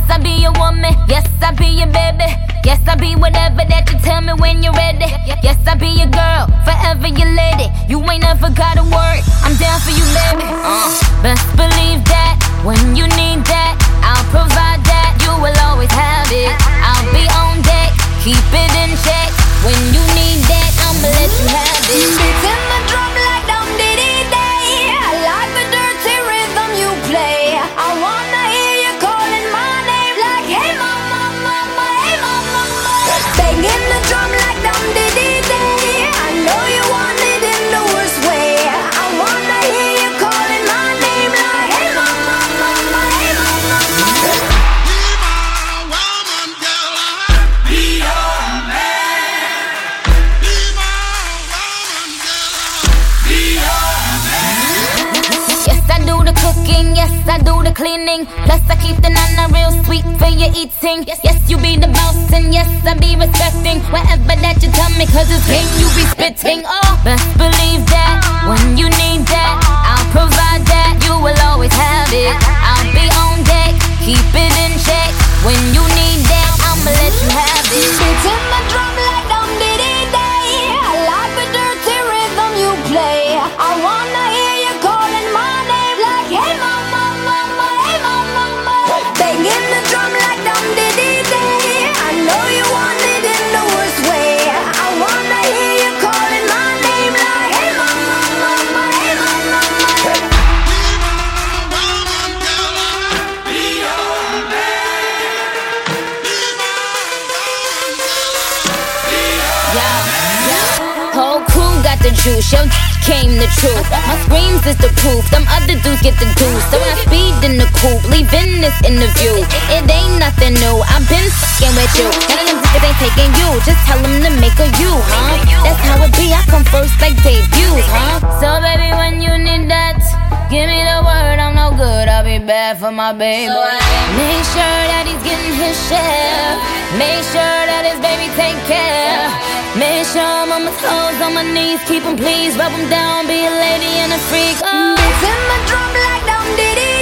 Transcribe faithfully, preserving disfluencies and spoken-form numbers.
I be your woman. Yes, I be your baby. Yes, I be whatever that you tell me when you're ready. Yes, I be your girl, forever your lady. You ain't never gotta worry, I'm down for you, baby. Uh, best believe that when you need that, I'll provide that. You will always have it. I'll be on deck, keep it in check. When you need that, I'ma let you have it. Beating the drum like dum diddy day. I like the dirty rhythm you play. I wanna hear you calling my name like, hey mama, mama, hey mama, mama. Banging the drum like dum diddy day. I know you want it in the worst way. I wanna hear you calling my name like, hey mama, mama, hey mama, mama. Be my woman, girl. Be your man. Be my woman, girl. Be your man. Yes, I do the cooking, yes, I do the cleaning. Plus, I keep the nana real sweet for your eating. Yes, yes, you be the boss, and yes, I be respecting whatever that you tell me, cause it's game you be spitting. Oh, best believe that when you need that, I'll provide that. You will always have it. I'll be on deck, keep it in check. When you need that, I'ma let you have it. Beating the drum like dum diddy day. I like the dirty rhythm you play. I wanna hear you calling my name like, hey mama, mama, hey mama, mama. Banging the drum like dum diddy day. I know you want it in the worst way. I wanna hear you calling my name like, hey mama, mama, hey mama, mama. Be my woman, girl. Be your man. Be my woman, girl. Be your Yeah, yeah. Whole crew got the juice, yo came the truth. My screams is the proof, them other dudes get the juice. So when I speed in the coupe, leaving this interview, it ain't nothing new, I've been fucking with you. None of them niggas ain't taking you, just tell them to make a you, huh? That's how it be, I come first like debuts, huh? So baby, when you need that, give me the word, I'm no good, I'll be bad for my baby. Make sure that he's getting his share. Make sure that his baby take care. Make sure I'm on my toes, on my knees, keep him please, rub him down, be a lady and a freak. Oh. Beating the drum like dum diddy